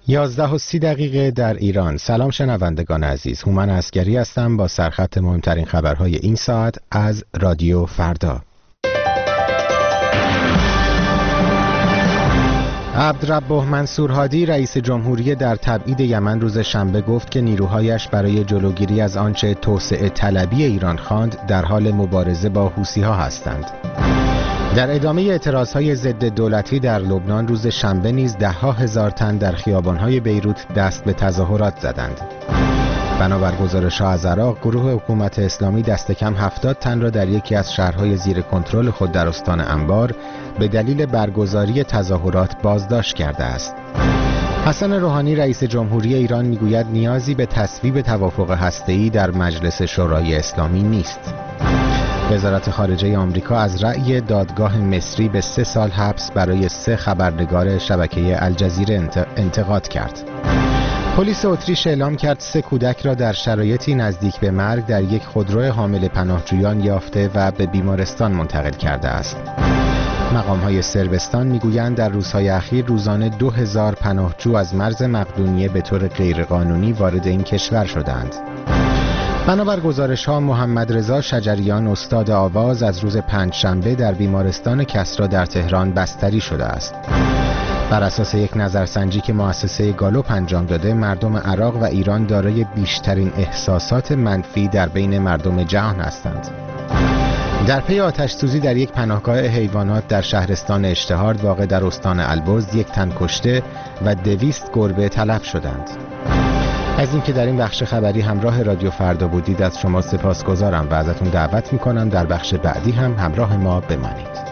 11:30 در ایران. سلام شنوندگان عزیز، هومن عسگری هستم با سرخط مهمترین خبرهای این ساعت از رادیو فردا. عبدالرب منصور هادی رئیس جمهوری در تبعید یمن روز شنبه گفت که نیروهایش برای جلوگیری از آنچه توسعه طلبی ایران خواند در حال مبارزه با حوثی‌ها هستند. در ادامه اعتراضهای ضد دولتی در لبنان روز شنبه نیز ده‌ها هزار تن در خیابان‌های بیروت دست به تظاهرات زدند. بنابر گزارش‌ها از عراق، گروه حکومت اسلامی دست کم 70 تن را در یکی از شهرهای زیر کنترل خود در استان انبار به دلیل برگزاری تظاهرات بازداشت کرده است. حسن روحانی رئیس جمهوری ایران میگوید نیازی به تصویب توافق هسته‌ای در مجلس شورای اسلامی نیست. وزارت خارجه آمریکا از رأی دادگاه مصری به 3 سال حبس برای 3 خبرنگار شبکه الجزیره انتقاد کرد. پلیس اتریش اعلام کرد 3 کودک را در شرایطی نزدیک به مرگ در یک خودرو حامل پناهجویان یافته و به بیمارستان منتقل کرده است. مقام‌های صربستان میگویند در روزهای اخیر روزانه 2000 پناهجو از مرز مقدونیه به طور غیرقانونی وارد این کشور شدند. بنابر گزارش‌ها محمد رضا شجریان استاد آواز از روز پنجشنبه در بیمارستان کسری در تهران بستری شده است. بر اساس یک نظرسنجی که مؤسسه گالوپ انجام داده، مردم عراق و ایران دارای بیشترین احساسات منفی در بین مردم جهان هستند. در پی آتش‌سوزی در یک پناهگاه حیوانات در شهرستان اشتهارد واقع در استان البرز 1 تن کشته و 200 گربه تلف شدند. از اینکه در این بخش خبری همراه رادیو فردا بودید از شما سپاسگزارم و ازتون دعوت میکنم در بخش بعدی هم همراه ما بمانید.